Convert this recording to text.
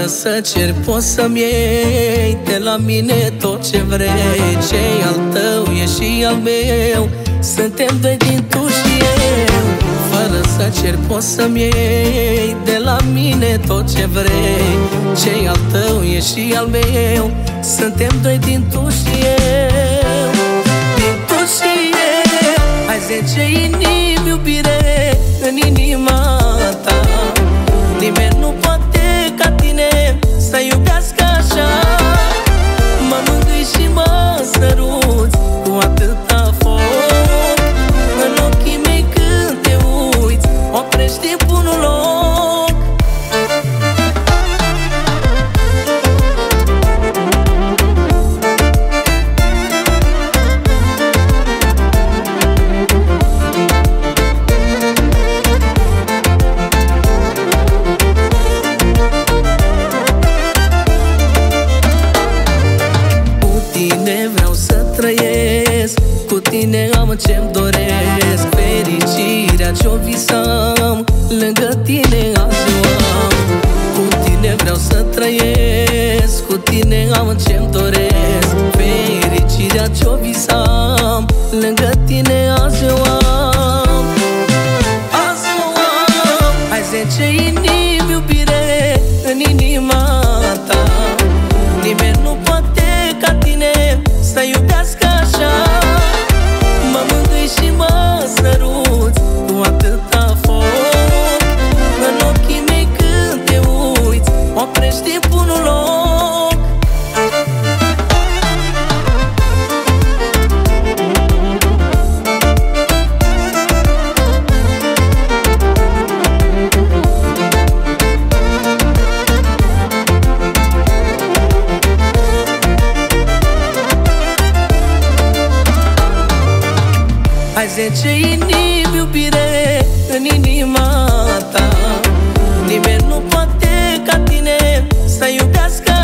Fără să cer poți să-mi iei de la mine tot ce vrei. Ce-i al tău e și al meu, suntem doi din tu și eu. Fără să cer poți să-mi iei de la mine tot ce vrei. Ce-i al tău e și al meu, suntem doi din tu și eu. Din tu și eu. Ai 10 inimi, iubire, în inima ta. Nimeni nu poate ca tine să iubească așa. Mă mângâi și mă săruți cu atâta foc. În ochii mei când te uiți, oprești timpul în loc. Cu tine am ce-mi doresc, fericirea ce-o visam, lângă tine azi o am. Cu tine vreau să trăiesc, cu tine am ce-mi doresc, fericirea ce-o visam, lângă tine azi o am. Azi o am. Ai 10 inimi, iubire, în inima ta. Nimeni nu poate ca tine să iubească așa. Mă mângâi și mă săruți cu atâta foc. În ochii mei când te uiți, oprești timpul în loc. Ai 10 inimi, iubire, în inima ta. Nimeni nu poate ca tine să iubească